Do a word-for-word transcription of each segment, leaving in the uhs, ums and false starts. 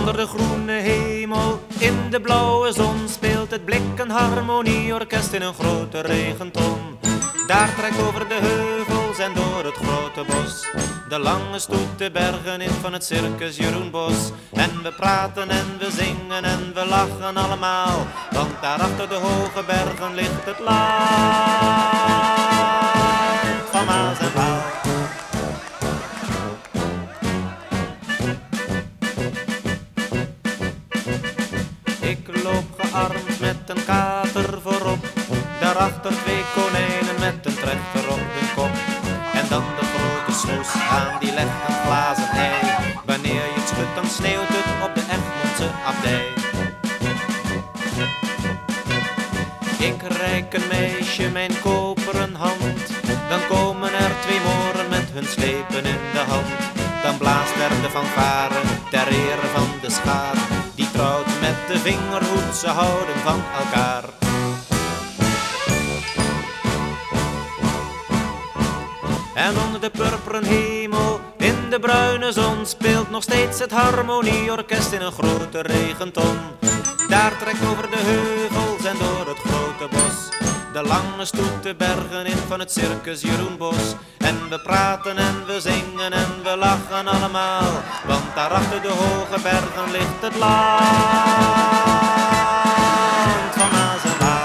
Onder de groene hemel, in de blauwe zon, speelt het Blik een harmonieorkest in een grote regenton. Daar trekt over de heuvels en door het grote bos de lange stoet de bergen in van het circus Jeroen Bos. En we praten en we zingen en we lachen allemaal, want daar achter de hoge bergen ligt het land van Maas en Waal. Ik loop gearmd met een kater voorop, daarachter twee konijnen met een trechter op de kop. En dan de grote snoes aan die legt een glazen ei. Wanneer je het schudt dan sneeuwt het op de Egmondse abdij. Ik reik een meisje mijn koperen hand, dan komen er twee moren met hun slepen in de hand. Dan blaast er de fanfare ter ere van de schaar, die trouwt met de vingerhoed, ze houden van elkaar. En onder de purperen hemel, in de bruine zon, speelt nog steeds het harmonieorkest in een grote regenton. Daar trekt over de heuvels en door het grote bos de lange stoet de bergen in van het circus Jeroen Bos. En we praten en we zingen en we lachen allemaal, want daar achter de hoge bergen ligt het land van Maas en Waal.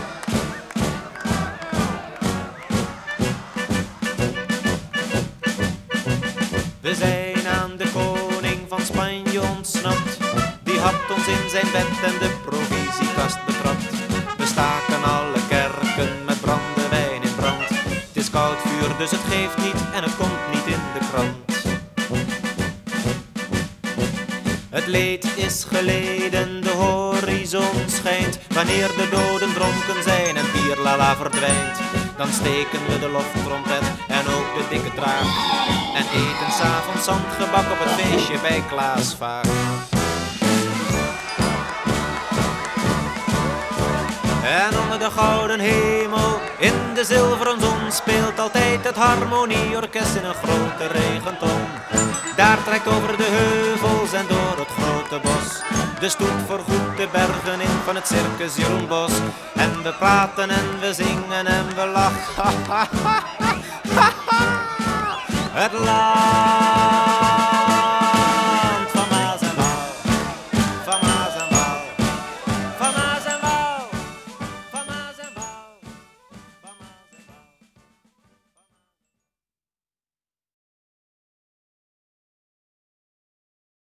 We zijn aan de koning van Spanje ontsnapt, die had ons in zijn bed en de provisiekast betrapt. We staken alle kerken met brandewijn in brand. Het is koud vuur dus het geeft niet en het komt niet in de krant. Het leed is geleden, de horizon schijnt. Wanneer de doden dronken zijn en bierlala verdwijnt, dan steken we de loftrompet en ook de dikke traag en eten 's avonds zandgebak op het feestje bij Klaas Vaak. En onder de gouden hemel, in de zilveren zon, speelt altijd het harmonieorkest in een grote regenton. Daar trekt over de heuvels en door het grote bos de stoet voorgoed de bergen in van het circus Jeroen Bos. En we praten en we zingen en we lachen. Het land